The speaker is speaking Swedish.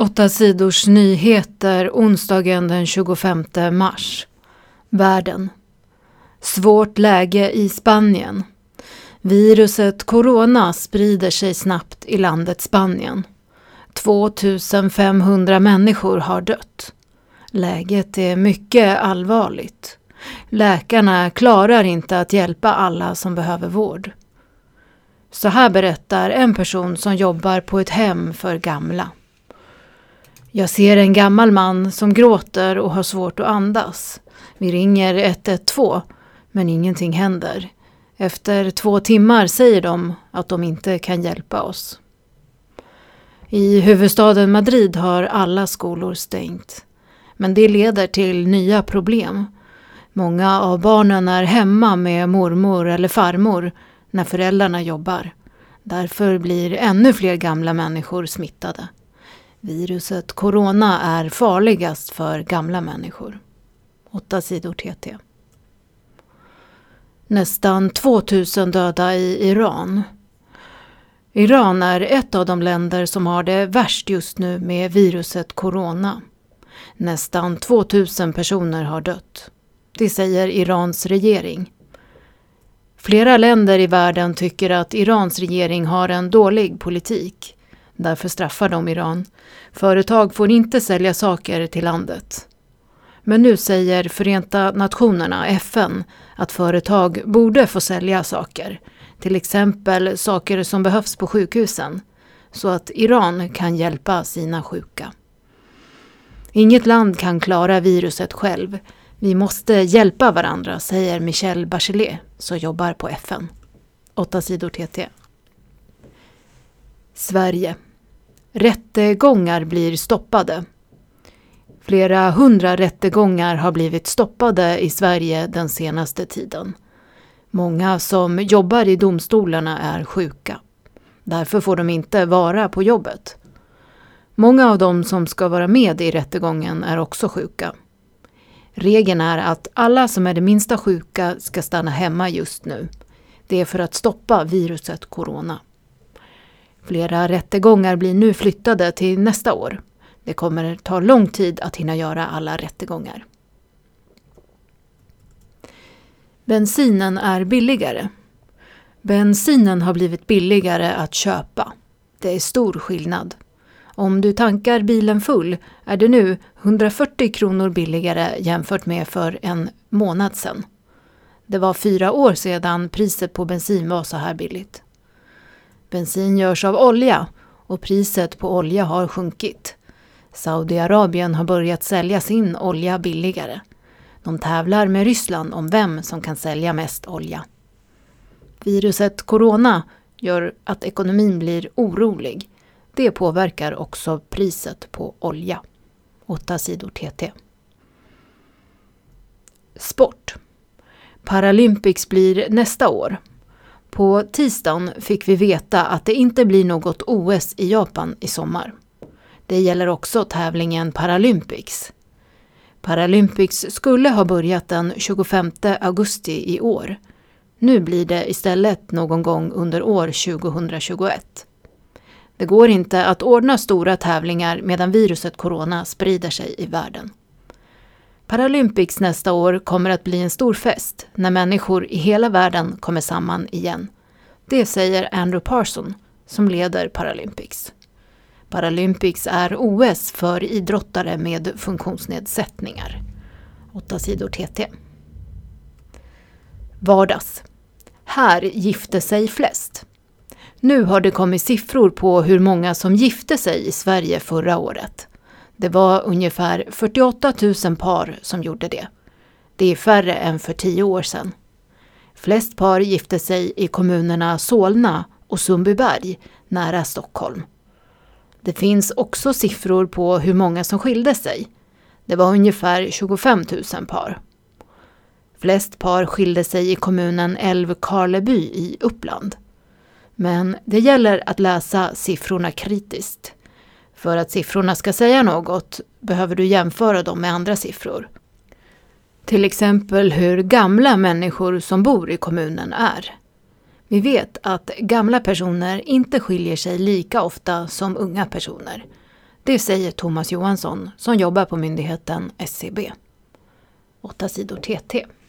8 sidors nyheter onsdagen den 25 mars. Världen. Svårt läge i Spanien. Viruset corona sprider sig snabbt i landet Spanien. 2500 människor har dött. Läget är mycket allvarligt. Läkarna klarar inte att hjälpa alla som behöver vård. Så här berättar en person som jobbar på ett hem för gamla. Jag ser en gammal man som gråter och har svårt att andas. Vi ringer 112, men ingenting händer. Efter 2 timmar säger de att de inte kan hjälpa oss. I huvudstaden Madrid har alla skolor stängt. Men det leder till nya problem. Många av barnen är hemma med mormor eller farmor när föräldrarna jobbar. Därför blir ännu fler gamla människor smittade. Viruset corona är farligast för gamla människor. 8 sidor TT. Nästan 2000 döda i Iran. Iran är ett av de länder som har det värst just nu med viruset corona. Nästan 2000 personer har dött. Det säger Irans regering. Flera länder i världen tycker att Irans regering har en dålig politik. Därför straffar de Iran. Företag får inte sälja saker till landet. Men nu säger Förenta Nationerna, FN, att företag borde få sälja saker. Till exempel saker som behövs på sjukhusen. Så att Iran kan hjälpa sina sjuka. Inget land kan klara viruset själv. Vi måste hjälpa varandra, säger Michelle Bachelet som jobbar på FN. 8 sidor TT. Sverige. Rättegångar blir stoppade. Flera 100 rättegångar har blivit stoppade i Sverige den senaste tiden. Många som jobbar i domstolarna är sjuka. Därför får de inte vara på jobbet. Många av dem som ska vara med i rättegången är också sjuka. Regeln är att alla som är det minsta sjuka ska stanna hemma just nu. Det är för att stoppa viruset corona. Flera rättegångar blir nu flyttade till nästa år. Det kommer ta lång tid att hinna göra alla rättegångar. Bensinen är billigare. Bensinen har blivit billigare att köpa. Det är stor skillnad. Om du tankar bilen full är det nu 140 kronor billigare jämfört med för en månad sedan. Det var 4 år sedan priset på bensin var så här billigt. Bensin görs av olja och priset på olja har sjunkit. Saudiarabien har börjat sälja sin olja billigare. De tävlar med Ryssland om vem som kan sälja mest olja. Viruset corona gör att ekonomin blir orolig. Det påverkar också priset på olja. 8 sidor TT. Sport. Paralympics blir nästa år. På tisdagen fick vi veta att det inte blir något OS i Japan i sommar. Det gäller också tävlingen Paralympics. Paralympics skulle ha börjat den 25 augusti i år. Nu blir det istället någon gång under år 2021. Det går inte att ordna stora tävlingar medan viruset corona sprider sig i världen. Paralympics nästa år kommer att bli en stor fest när människor i hela världen kommer samman igen. Det säger Andrew Parson som leder Paralympics. Paralympics är OS för idrottare med funktionsnedsättningar. 8 sidor TT. Vardags. Här gifte sig flest. Nu har det kommit siffror på hur många som gifte sig i Sverige förra året. Det var ungefär 48 000 par som gjorde det. Det är färre än för 10 år sedan. Flest par gifte sig i kommunerna Solna och Sundbyberg nära Stockholm. Det finns också siffror på hur många som skilde sig. Det var ungefär 25 000 par. Flest par skilde sig i kommunen Älvkarleby i Uppland. Men det gäller att läsa siffrorna kritiskt. För att siffrorna ska säga något behöver du jämföra dem med andra siffror. Till exempel hur gamla människor som bor i kommunen är. Vi vet att gamla personer inte skiljer sig lika ofta som unga personer. Det säger Thomas Johansson som jobbar på myndigheten SCB. 8 sidor TT.